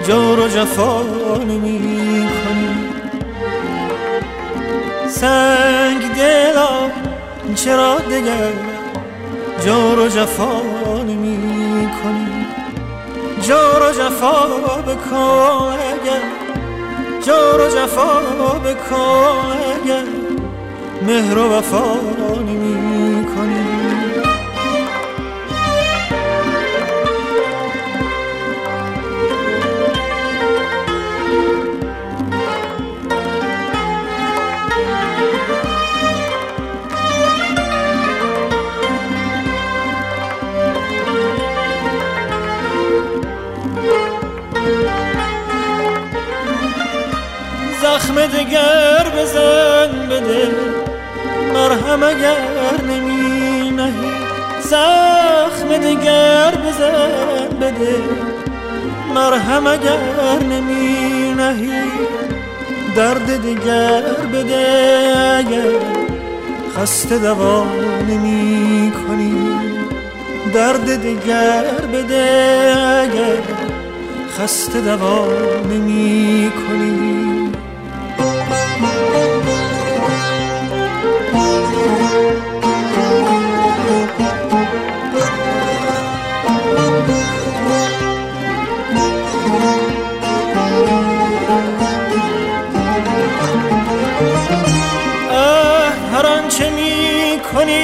جور و جفا نمی کنی. سنگ دلا چرا دگر جور و جفا نمی کنی. جور و جفا بکن اگر، جور و جفا بکن اگر مهر و وفا نمی کنی. زخم دگر بزن بده، مرهم اگر نمی نهی. زخم دگر بزن بده، مرهم اگر نمی نهی. درد دگر بده اگر خسته دوا نمی کنی. درد دگر بده اگر خسته دوا نمی کنی. هر آنچه می کنی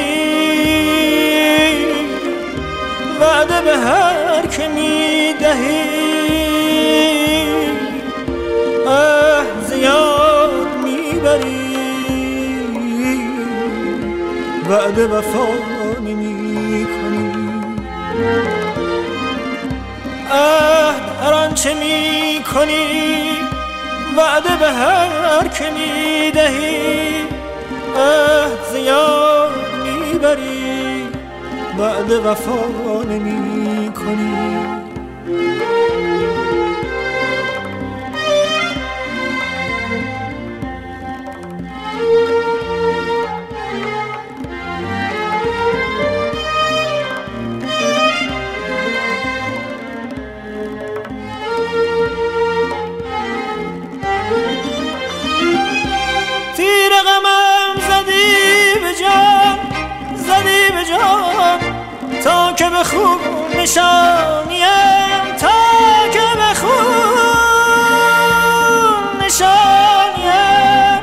وعده به هر که می دهی. زیاد می بری وعده وفا نمی کنی. هر آنچه می کنی وعده به هر که می دهی. زیاد میبری بعد وفا نمی کنی. تیر غمم زدی به جان، زدی به جان تا که به خوب نشانیم، تا که به خوب نشانیم.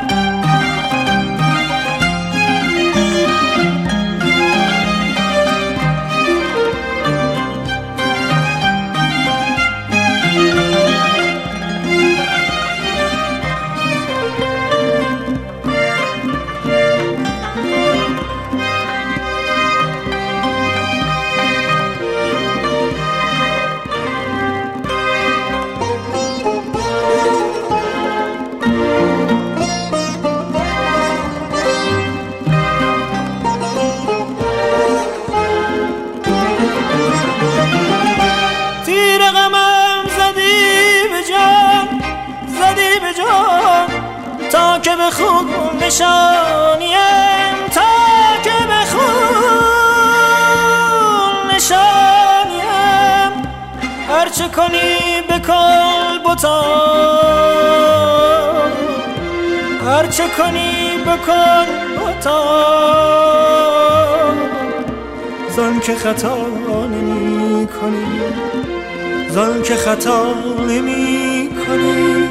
تا که به خوب نشانیم، تا که به خوب نشانیم. هرچه کنی بکن بتا، هرچه کنی بکن بتا. زان که خطا نمی کنی، زان که خطا نمی کنی.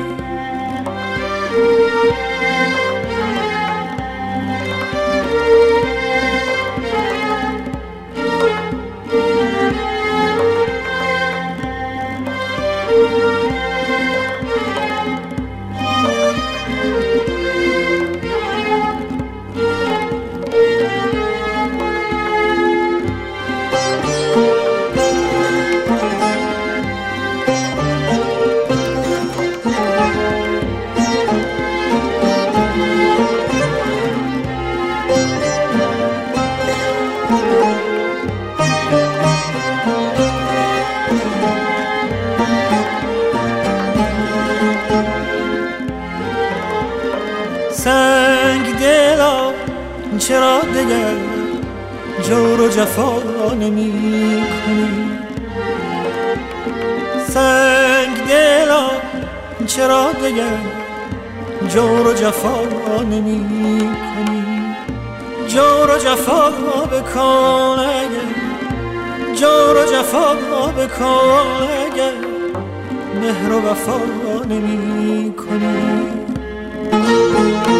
سنگ دلا چرا دگر جور و جفا نمی کنی. سنگ دلا چرا دیگر جور و جفا نمی کنی؟ جور و جفا بکن اگر جور و جفا بکن اگر مهر و وفا نمی کنی.